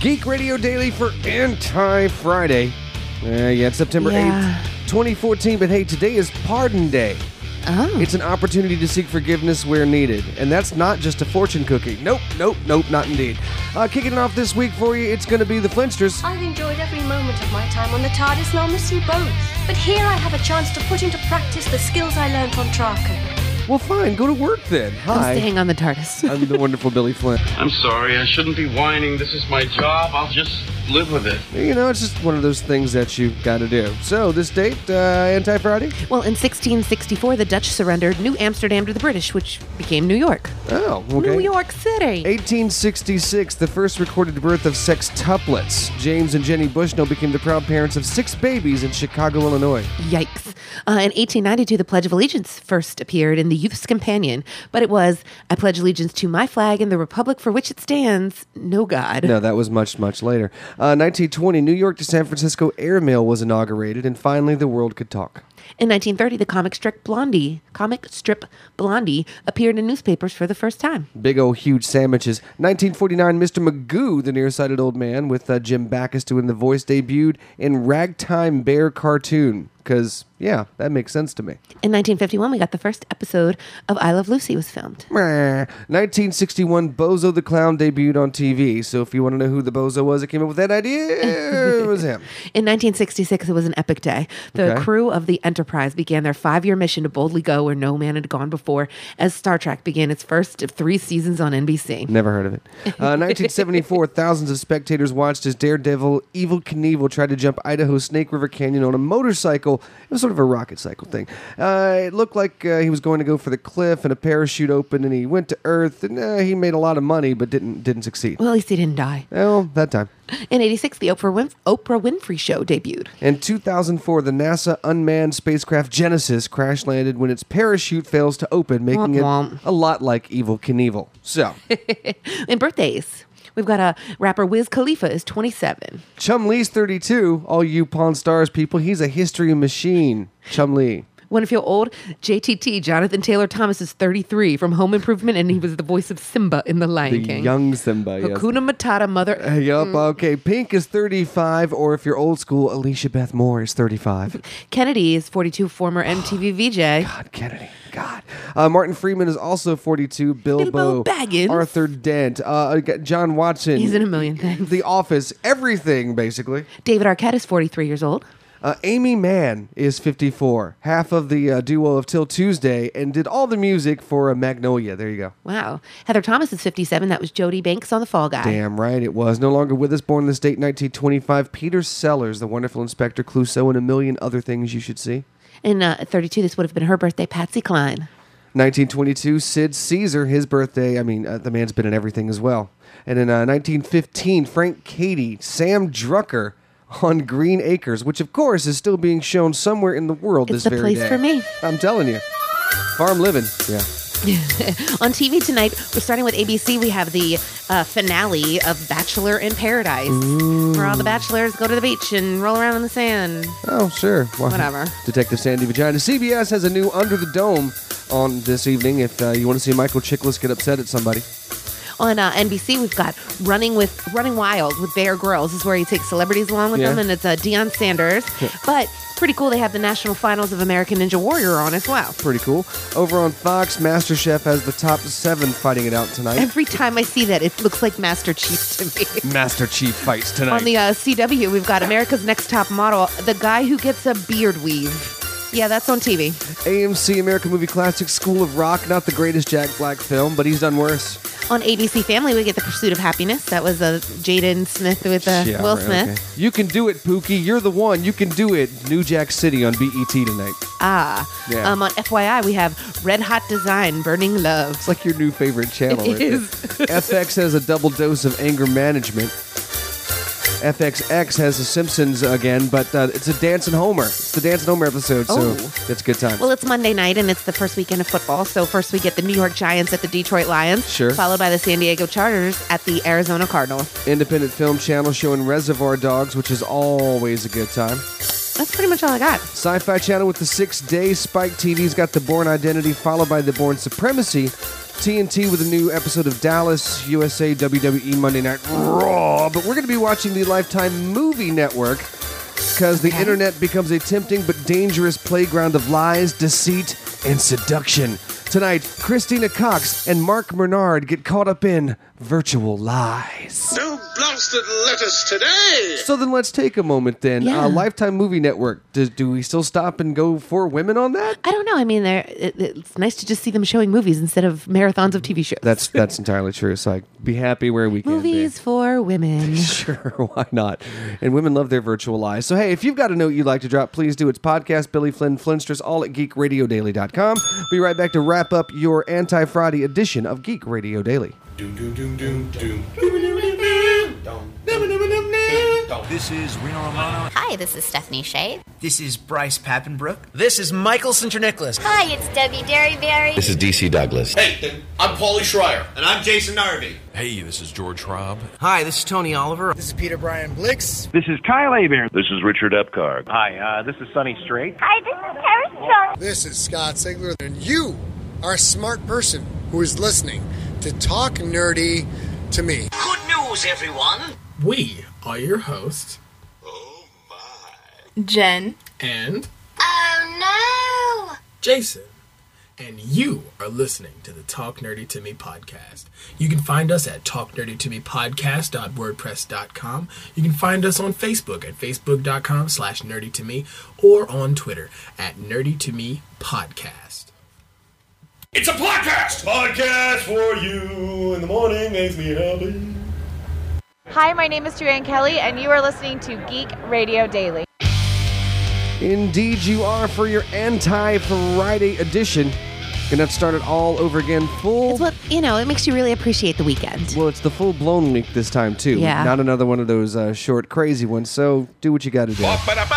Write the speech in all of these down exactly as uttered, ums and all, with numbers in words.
Geek Radio Daily for Anti-Friday. Uh, yeah, it's September Yeah. eighth, twenty fourteen, but hey, today is Pardon Day. Oh. It's an opportunity to seek forgiveness where needed. And that's not just a fortune cookie. Nope, nope, nope, not indeed. Uh, kicking it off this week for you, it's going to be the Flinsters. I've enjoyed every moment of my time on the TARDIS and I'll miss you both. But here I have a chance to put into practice the skills I learned on Traco. Well, fine, go to work then. I'm Hi. staying on the TARDIS. I'm the wonderful Billy Flynn. I'm sorry, I shouldn't be whining. This is my job. I'll just live with it. You know, it's just one of those things that you got to do. So, this date, uh, Anti-Friday? Well, in sixteen sixty-four, the Dutch surrendered New Amsterdam to the British, which became New York. Oh, okay. New York City. eighteen sixty-six, the first recorded birth of sextuplets. James and Jenny Bushnell became the proud parents of six babies in Chicago, Illinois. Yikes. Uh, in eighteen ninety-two, the Pledge of Allegiance first appeared in the Youth's Companion, but it was, I pledge allegiance to my flag and the republic for which it stands, no God. No, that was much, much later. Uh, nineteen twenty, New York to San Francisco airmail was inaugurated, and finally the world could talk. In nineteen thirty, the comic strip Blondie, comic strip Blondie appeared in newspapers for the first time. Big old huge sandwiches. nineteen forty-nine, Mister Magoo, the nearsighted old man, with uh, Jim Backus doing the voice, debuted in Ragtime Bear cartoon. Because, yeah, that makes sense to me. In nineteen fifty-one, we got the first episode of I Love Lucy was filmed. Meh. nineteen sixty-one, Bozo the Clown debuted on T V. So if you want to know who the Bozo was that came up with that idea, it was him. In nineteen sixty-six, it was an epic day. The Okay. crew of the Enterprise began their five-year mission to boldly go where no man had gone before, as Star Trek began its first of three seasons on N B C. Never heard of it. Uh, nineteen seventy-four, thousands of spectators watched as Daredevil Evel Knievel tried to jump Idaho's Snake River Canyon on a motorcycle. It was sort of a rocket cycle thing. Uh, it looked like uh, he was going to go for the cliff, and a parachute opened, and he went to Earth, and uh, he made a lot of money, but didn't didn't succeed. Well, at least he didn't die. Well, that time. In eighty-six, the Oprah, Winf- Oprah Winfrey Show debuted. In two thousand four, the NASA unmanned spacecraft Genesis crash landed when its parachute fails to open, making it Womp womp. a lot like Evel Knievel. So, In birthdays, we've got a rapper Wiz Khalifa is twenty-seven. Chum Lee's thirty-two. All you Pawn Stars people, he's a history machine. Chum Lee. Want to feel old? J T T, Jonathan Taylor Thomas, is thirty-three from Home Improvement, and he was the voice of Simba in The Lion The King. young Simba, yes. Hakuna Matata, mother. Uh, yup, okay. Pink is thirty-five, or if you're old school, Alicia Beth Moore is thirty-five. Kennedy is forty-two, former M T V V J. God, Kennedy. God. Uh, Martin Freeman is also forty-two. Bilbo, Bilbo Baggins. Arthur Dent. Uh, I got John Watson. He's in a million things. The Office. Everything, basically. David Arquette is forty-three years old. Uh, Amy Mann is fifty-four. Half of the uh, duo of Till Tuesday, and did all the music for uh, Magnolia. There you go. Wow. Heather Thomas is fifty-seven. That was Jodie Banks on The Fall Guy. Damn right it was. No longer with us, born in this date, nineteen twenty-five. Peter Sellers, the wonderful Inspector Clouseau, and a million other things you should see. And uh, at thirty-two, this would have been her birthday, Patsy Cline. nineteen twenty-two, Sid Caesar, his birthday. I mean, uh, the man's been in everything as well. And in uh, nineteen fifteen, Frank Cady, Sam Drucker on Green Acres, which of course is still being shown somewhere in the world It's this the very place day. for me. I'm telling you. Farm living. Yeah. On T V tonight, we're starting with A B C. We have the uh, finale of Bachelor in Paradise, where all the bachelors go to the beach and roll around in the sand. Oh, sure. Why- Whatever. Detective Sandy Vagina. C B S has a new Under the Dome on this evening if uh, you want to see Michael Chiklis get upset at somebody. On uh, N B C, we've got Running with Running Wild with Bear Grylls. This is where he takes celebrities along with Yeah. him, and it's uh, Deion Sanders. But pretty cool, they have the national finals of American Ninja Warrior on as well. Pretty cool. Over on Fox, MasterChef has the top seven fighting it out tonight. Every time I see that, it looks like Master Chief to me. Master Chief fights tonight. On the uh, C W, we've got America's Next Top Model, the guy who gets a beard weave. Yeah, that's on T V. A M C American Movie Classic School of Rock, not the greatest Jack Black film, but he's done worse. On A B C Family, we get The Pursuit of Happiness. That was uh, Jaden Smith with uh, Yeah, Will right, Smith. okay. You can do it, Pookie. You're the one. You can do it. New Jack City on B E T tonight. Ah. Yeah. Um, on F Y I, we have Red Hot Design, Burning Love. It's like your new favorite channel. It right there. is. F X has a double dose of anger management. F X X has The Simpsons again, but uh, it's a Dancing Homer. It's the Dancing Homer episode, so Oh. it's good times. Well, it's Monday night, and it's the first weekend of football. So first we get the New York Giants at the Detroit Lions. Sure. Followed by the San Diego Chargers at the Arizona Cardinals. Independent Film Channel showing Reservoir Dogs, which is always a good time. That's pretty much all I got. Sci-Fi Channel with the six day. Spike T V's got The Bourne Identity, followed by The Bourne Supremacy. T N T with a new episode of Dallas, U S A, W W E Monday Night Raw. But we're going to be watching the Lifetime Movie Network because the Okay. internet becomes a tempting but dangerous playground of lies, deceit, and seduction. Tonight, Christina Cox and Mark Bernard get caught up in virtual lies. No blasted letters today! So then let's take a moment then. Yeah. Uh, Lifetime Movie Network, do, do we still stop and go for women on that? I don't know. I mean, they're, it, it's nice to just see them showing movies instead of marathons of T V shows. That's that's entirely true. So I be happy where we can movies be. for women. Sure, why not? And women love their virtual lives. So hey, if you've got a note you'd like to drop, please do. It's podcast Billy Flynn Flintstress, all at geek radio daily dot com. We'll be right back to wrap up your Anti-Friday edition of Geek Radio Daily. This is Reno Romano. Hi, this is Stephanie Shea. This is Bryce Pappenbrook. This is Michael Sinternicholas. Hi, it's Debbie Derryberry. This is D C Douglas. Hey, I'm Paulie Schreier. And I'm Jason Narvey. Hey, this is George Schraub. Hi, this is Tony Oliver. This is Peter Brian Blix. This is Kyle Hebert. This is Richard Epcar. Hi, uh, this is Sonny Strait. Hi, this is Terrence Strong. This is Scott Sigler. And you are a smart person who is listening to Talk Nerdy to Me. Good news, everyone. We are your hosts. Oh, my. Jen. And... Oh, no! Jason. And you are listening to the Talk Nerdy to Me podcast. You can find us at talk nerdy to me podcast dot wordpress dot com. You can find us on Facebook at facebook dot com slash nerdy to me or on Twitter at nerdy to me podcast. It's a podcast! Podcast for you in the morning makes me happy. Hi, my name is Joanne Kelly, and you are listening to Geek Radio Daily. Indeed you are, for your Anti-Friday edition. Gonna have to start it all over again. Full. It's what, you know, it makes you really appreciate the weekend. Well, it's the full-blown week this time, too. Yeah. Not another one of those uh, short, crazy ones, so do what you gotta do.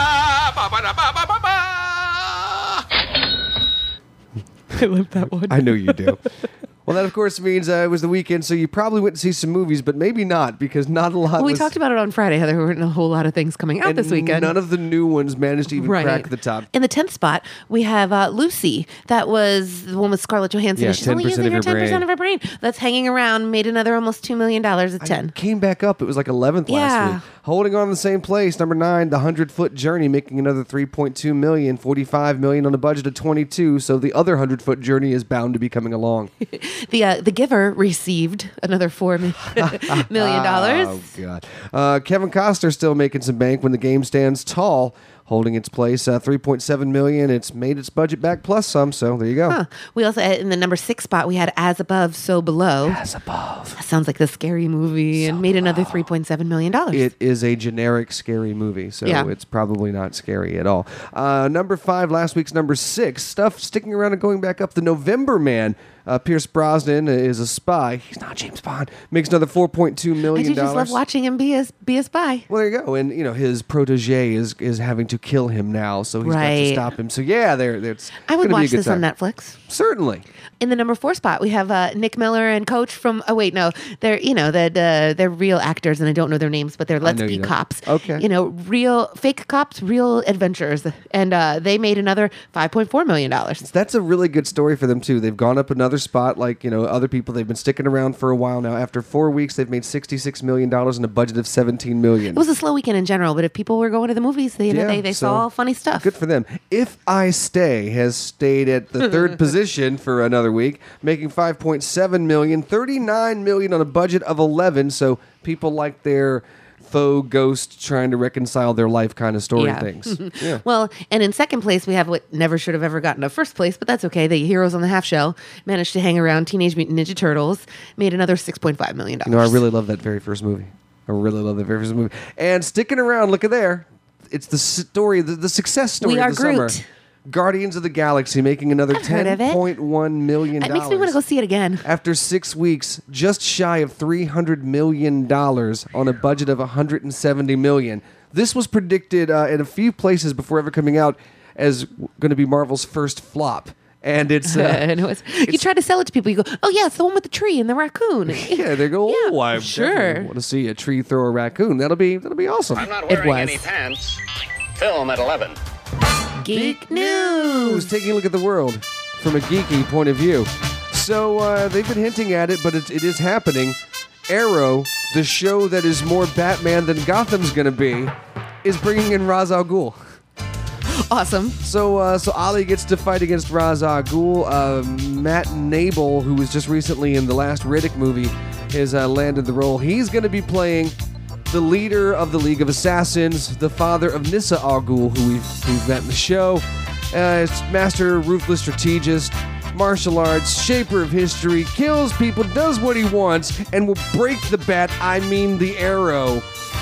I love that one. I know you do. Well, that, of course, means uh, it was the weekend, so you probably went to see some movies, but maybe not, because not a lot Well, we was... talked about it on Friday, how there weren't a whole lot of things coming out and this weekend. none of the new ones managed to even Right. crack the top. In the tenth spot, we have uh, Lucy. That was the one with Scarlett Johansson. Yeah, She's only ten percent using of her your ten percent brain. of her brain. That's hanging around, made another almost two million dollars at ten. Came back up. It was like eleventh last Yeah. week. Holding on in the same place, number nine, The Hundred-Foot Journey, making another three point two million dollars, forty-five million dollars on a budget of twenty-two, so the other Hundred-Foot Journey is bound to be coming along. The uh, The Giver received another four mi- million dollars. Oh, God. Uh, Kevin Costner still making some bank when the game stands tall, holding its place, uh, three point seven million dollars. It's made its budget back plus some, so there you go. Huh. We also, uh, in the number six spot, we had As Above, So Below. As Above. That sounds like the scary movie So and made another three point seven million dollars. It is a generic scary movie, so Yeah. it's probably not scary at all. Uh, number five, last week's number six, stuff sticking around and going back up. The November Man. Uh, Pierce Brosnan is a spy. He's not James Bond. Makes another four point two I million do dollars. just love watching him be a, be a spy. Well, there you go. And, you know, his protege is is having to kill him now, so he's got to Right. stop him. So, yeah, there, there's I would gonna be a watch good this on time. Netflix. Certainly. In the number four spot, we have uh, Nick Miller and Coach from. Oh wait, no, they're you know that uh, they're real actors, and I don't know their names, but they're Let's know Be you don't. Cops. Okay. You know, real fake cops, real adventures, and uh, they made another five point four million dollars. That's a really good story for them, too. They've gone up another spot, like, you know, other people. They've been sticking around for a while now. After four weeks, they've made sixty-six million dollars and a budget of seventeen million It was a slow weekend in general, but if people were going to the movies, they you know, Yeah, they, they so saw funny stuff. Good for them. If I Stay has stayed at the third position for another week, making five point seven million dollars, thirty-nine million dollars on a budget of eleven. So people like their faux ghost trying to reconcile their life kind of story Yeah. things. Yeah. Well, and in second place, we have what never should have ever gotten to first place, but that's okay. The Heroes on the Half Shell managed to hang around. Teenage Mutant Ninja Turtles made another six point five million dollars. You know, I really love that very first movie. I really love that very first movie. And sticking around, look at there. It's the story, the, the success story We of Are the summer. Groot. Guardians of the Galaxy making another I've heard of ten it. point one million dollars. It makes me want to go see it again. After six weeks, just shy of three hundred million dollars on a budget of one hundred seventy million dollars. This was predicted uh, in a few places before ever coming out as going to be Marvel's first flop. And it's, uh, I know it's, you it's- try to sell it to people. You go, oh yeah, it's the one with the tree and the raccoon. yeah, they go, oh, Yeah, I sure. definitely want to see a tree throw a raccoon. That'll be that'll be awesome. I'm not It wearing was. any pants. Film at eleven. Geek News, news. taking a look at the world from a geeky point of view. So uh, they've been hinting at it, but it, it is happening. Arrow, the show that is more Batman than Gotham's going to be, is bringing in Ra's al Ghul. Awesome. So uh, so Ali gets to fight against Ra's al Ghul. Uh, Matt Nable, who was just recently in the last Riddick movie, has uh, landed the role. He's going to be playing the leader of the League of Assassins, the father of Nissa al Ghul, who we've, we've met in the show. Uh, it's master, ruthless strategist, martial arts, shaper of history, kills people, does what he wants, and will break the bat, I mean the arrow,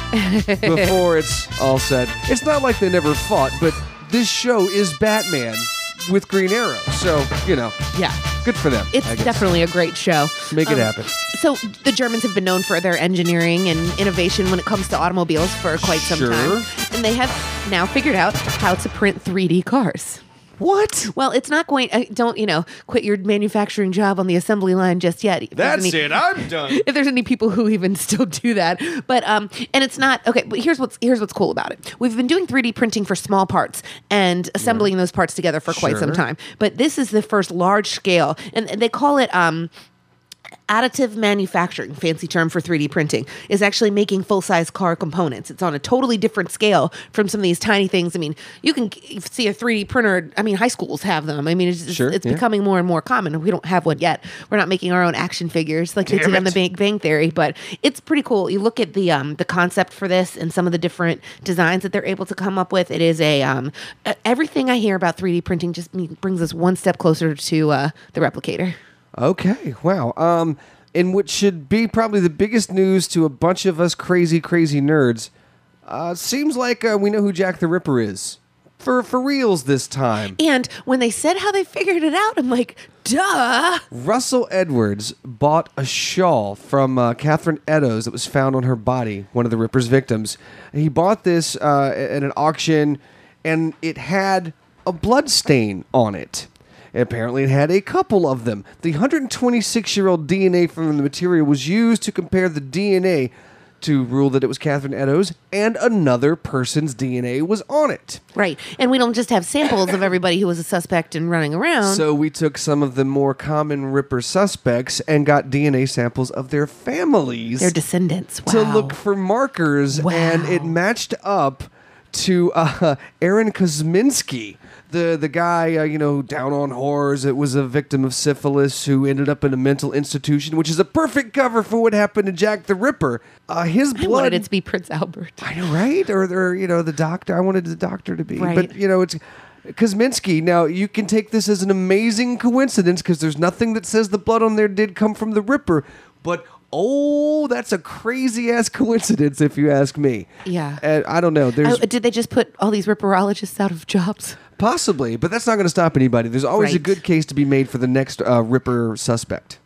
before it's all said. It's not like they never fought, but this show is Batman with Green Arrow. So, you know, yeah, good for them. It's definitely a great show. Make it Um, happen. So the Germans have been known for their engineering and innovation when it comes to automobiles for quite some Sure. time. And they have now figured out how to print three D cars. What? Well, it's not going... Uh, don't, you know, quit your manufacturing job on the assembly line just yet. If there's That's any- it. I'm done. If there's any people who even still do that. But, um, and it's not... Okay, but here's what's here's what's cool about it. We've been doing three D printing for small parts and assembling those parts together for quite some Sure. time. But this is the first large scale, and and they call it... Um, additive manufacturing, fancy term for three D printing, is actually making full-size car components. It's on a totally different scale from some of these tiny things. I mean, you can see a three D printer. I mean, high schools have them. I mean, it's, Sure, it's yeah. becoming more and more common. We don't have one yet. We're not making our own action figures like they Damn did on the it. Big Bang Theory, but it's pretty cool. You look at the um, the concept for this and some of the different designs that they're able to come up with. It is a um, uh, everything I hear about three D printing just me- brings us one step closer to uh, the replicator. Okay, wow. Um, in what should be probably the biggest news to a bunch of us crazy, crazy nerds, uh, seems like uh, we know who Jack the Ripper is. For for reals this time. And when they said how they figured it out, I'm like, duh. Russell Edwards bought a shawl from uh, Catherine Eddowes that was found on her body, one of the Ripper's victims. He bought this uh, at an auction, and it had a blood stain on it. Apparently, it had a couple of them. The one hundred twenty-six-year-old D N A from the material was used to compare the D N A to rule that it was Catherine Eddowes, and another person's D N A was on it. Right. And we don't just have samples of everybody who was a suspect and running around. So we took some of the more common Ripper suspects and got D N A samples of their families. Their descendants. Wow. To look for markers, Wow. and it matched up to uh, Aaron Kosminski, the the guy, uh, you know, down on whores. It was a victim of syphilis who ended up in a mental institution, which is a perfect cover for what happened to Jack the Ripper. Uh, his blood. I wanted it to be Prince Albert. I know, right? Or, or you know, the doctor. I wanted the doctor to be, Right. but you know, it's Kosminski. Now you can take this as an amazing coincidence because there's nothing that says the blood on there did come from the Ripper, but. Oh, that's a crazy ass coincidence, if you ask me. Yeah. And I don't know. There's I, did they just put all these Ripperologists out of jobs? possibly, but that's not going to stop anybody. There's always a Right. good case to be made for the next uh, Ripper suspect.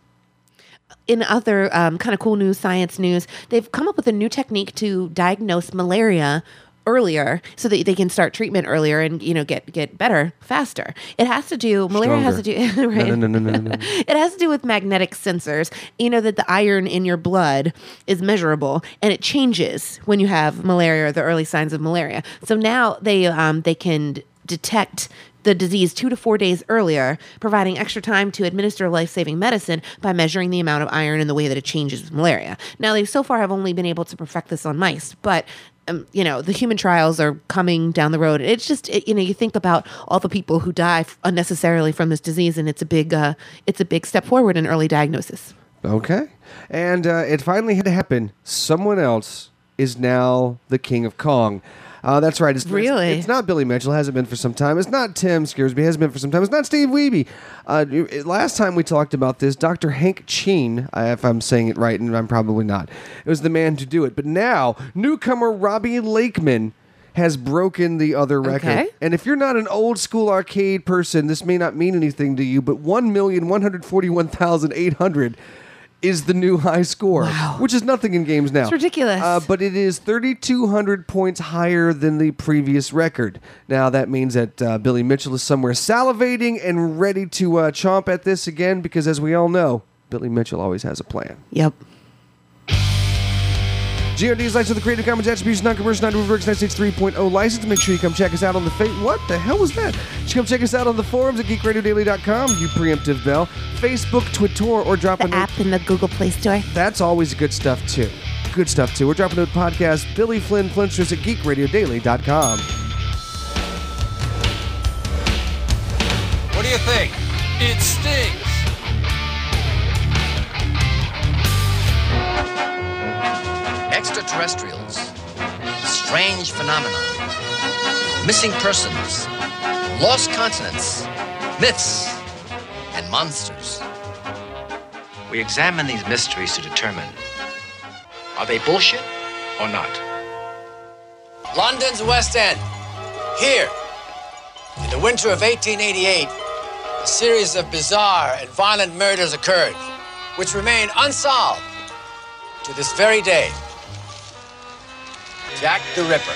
In other um, kind of cool news, science news, they've come up with a new technique to diagnose malaria earlier so that they can start treatment earlier and, you know, get get better faster. It has to do, malaria has to do, right? No, no, no, no, no, no. It has to do with magnetic sensors. You know that the iron in your blood is measurable and it changes when you have malaria or the early signs of malaria. So now they um, they can detect the disease two to four days earlier, providing extra time to administer life-saving medicine by measuring the amount of iron and the way that it changes with malaria. Now, they so far have only been able to perfect this on mice, but um, you know, the human trials are coming down the road. It's just, it, you know, you think about all the people who die f- unnecessarily from this disease, and it's a big, uh, it's a big step forward in early diagnosis. Okay. And uh, it finally had to happen. Someone else is now the King of Kong. Uh, that's right. It's, Really? It's, it's not Billy Mitchell. Hasn't been for some time. It's not Tim Scaresby. Hasn't been for some time. It's not Steve Wiebe. Uh, it- last time we talked about this, Doctor Hank Cheen, uh, if I'm saying it right, and I'm probably not, it was the man to do it. But now, newcomer Robbie Lakeman has broken the other record. Okay. And if you're not an old school arcade person, this may not mean anything to you, but one million one hundred forty-one thousand eight hundred is the new high score, Wow. which is nothing in games now. It's ridiculous. Uh, but it is thirty-two hundred points higher than the previous record. Now, that means that uh, Billy Mitchell is somewhere salivating and ready to uh, chomp at this again because, as we all know, Billy Mitchell always has a plan. Yep. G R D is licensed with the Creative Commons Attribution Non-Commercial Non-Reverse nine sixty-three point oh license. Make sure you come check us out on the fa- What the hell was that? You come check us out on the forums at geek radio daily dot com. You preemptive bell. Facebook, Twitter, or drop The a note. app in the Google Play Store. That's always good stuff too. Good stuff too. We're dropping a note podcast. Billy Flynn Flinstress at geek radio daily dot com. What do you think? It stings. Extraterrestrials, strange phenomena, missing persons, lost continents, myths, and monsters. We examine these mysteries to determine, are they bullshit or not? London's West End. Here, in the winter of eighteen eighty-eight, a series of bizarre and violent murders occurred, which remain unsolved to this very day. Jack the Ripper.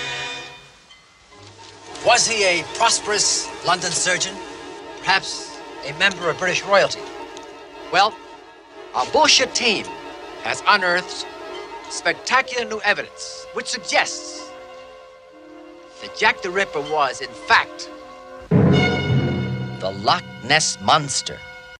Was he a prosperous London surgeon? Perhaps a member of British royalty? Well, our bullshit team has unearthed spectacular new evidence which suggests that Jack the Ripper was, in fact, the Loch Ness Monster.